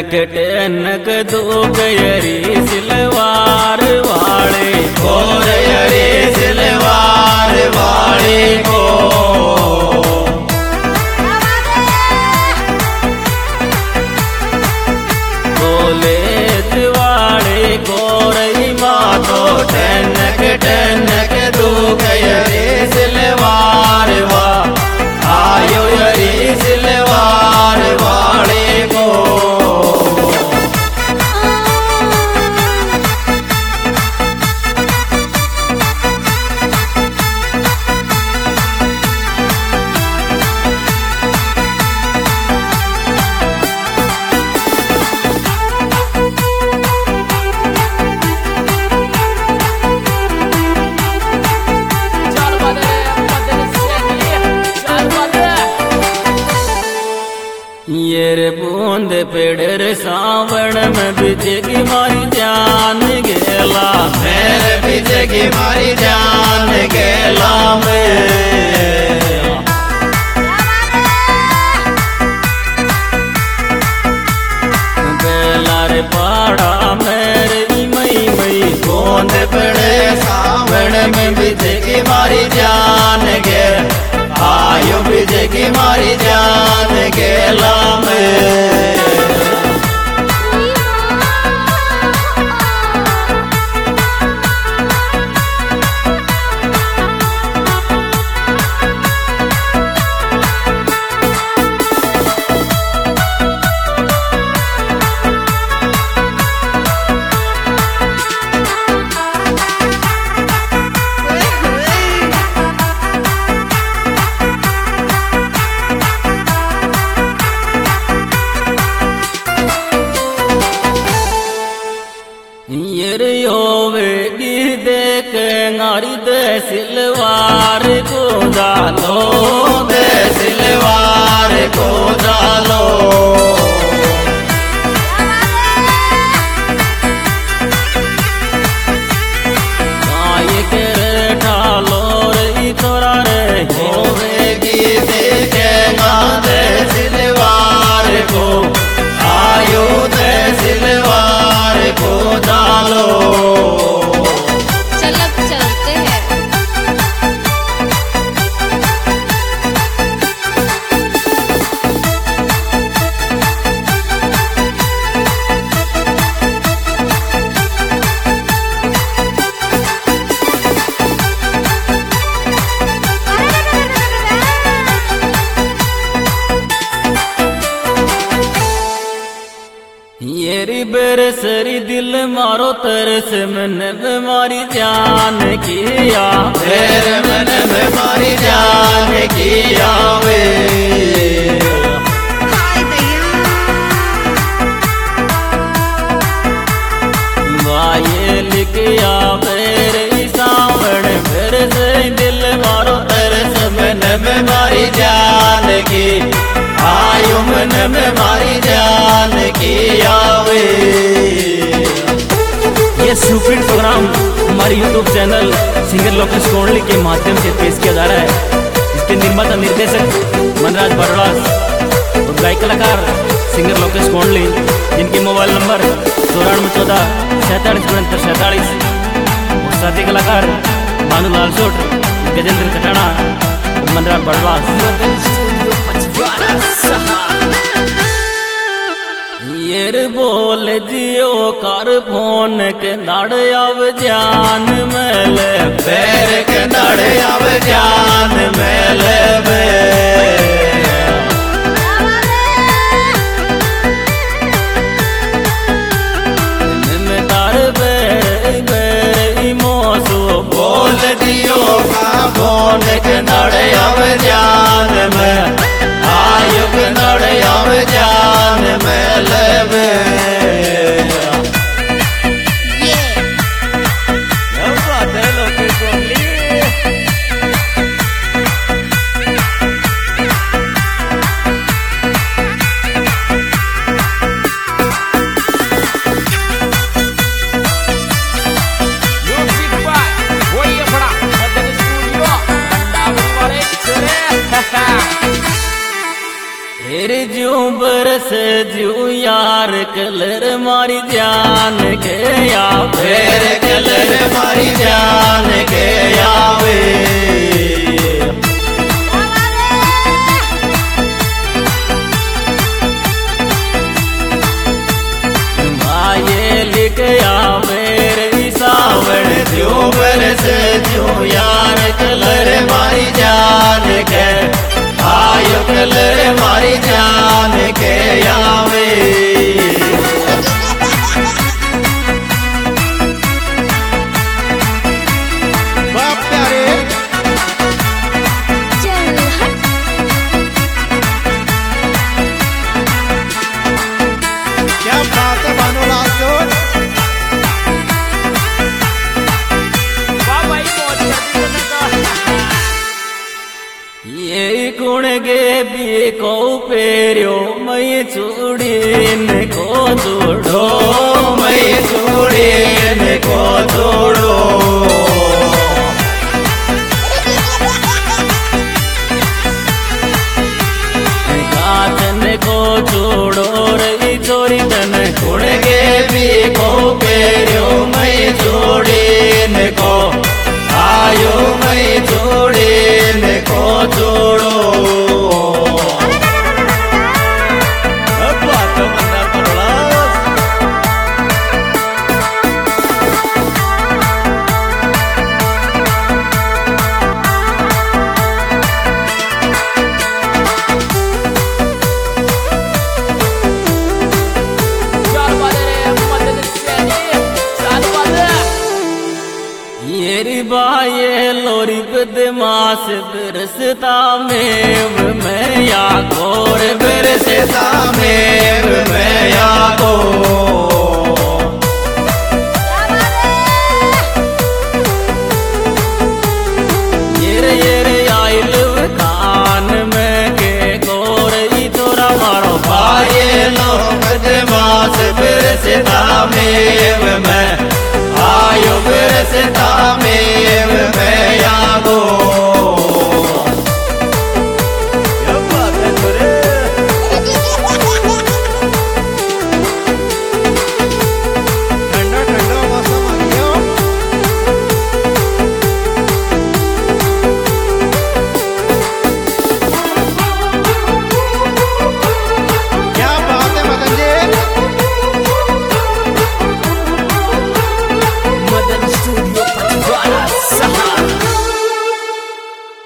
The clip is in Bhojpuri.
टेनक दो गयरी सिलवार वाले और यरी सिलवार वाले को बोले दिवाड़े गोरई मातो टेनक दो गयरी सिलवार वा आयो यरी सिलवार वाले को ये रे बूंद पेड़ सावण में बिजगी मारी जान गेला मेरे पीछे की मारी जान गेला बेला रे पाड़ा मेरे मई मई बूंद पड़े सावण में पीछे की मारी जान गे आयो पीछे की मारी जान गेला नारी दे सिलवार को डालो दे सिलवार को डालो आए के रे डालो रे थोड़ा रे होवेगी देखेगा दे सिलवार को आयो दे सिलवार को डालो येरी बेरसरी दिल मारो तरस मन मारी जान किया फिर मन में मारी जान किया वे वाये लिखिया मेरे सावण फिर से दिल मारो तरस मन में मारी जान की आयु मन में मारी जान की आवे। ये सुपरहिट प्रोग्राम हमारे YouTube channel singer Lokesh Kondli के माध्यम से पेश किया जा रहा है। इसके निर्माता निर्देशक मनराज बरवास और गायक कलाकार सिंगर लोकेश कोंडली, जिनके मोबाइल नंबर 94144747 और साथी कलाकार भानुलाल सोट, गजेंद्र कटाना, मनराज बरवास। ये बोल जियो कर फोन के नाड़ आव जान मेले पैर के नाड़ आव जान मेले बोल दियो का फोन के नाड़ आव जान में आयु के नाड़ आव जान मेले बरस जू यार कलर मारी जान के आवे रे कलर मारी जान के आवे माये लिख आवे रे सावण जू बरस जू यार कलर मारी जान के आयो कलर मारी जान के आवे बाप प्यारे क्या बात है भानुलाल जो ये गुण गे भी को पेरियो मैं चूड़ीन को जोड़ो मैं चूड़ीन को जोड़ो गाजन को जोड़ो रही चोरी तन गुण गे भी को पेरियो मैं चूड़ीन को आयो मैं चूड़ीन को जोड़ो येरी बाये लोरी बदमाश बरसता में मैं या गोर बरसता में मैं आगो ये आइल कान में के गोर ई तोरा मारो बाये लोग बदमाश बरसता में मैं आयो बरसता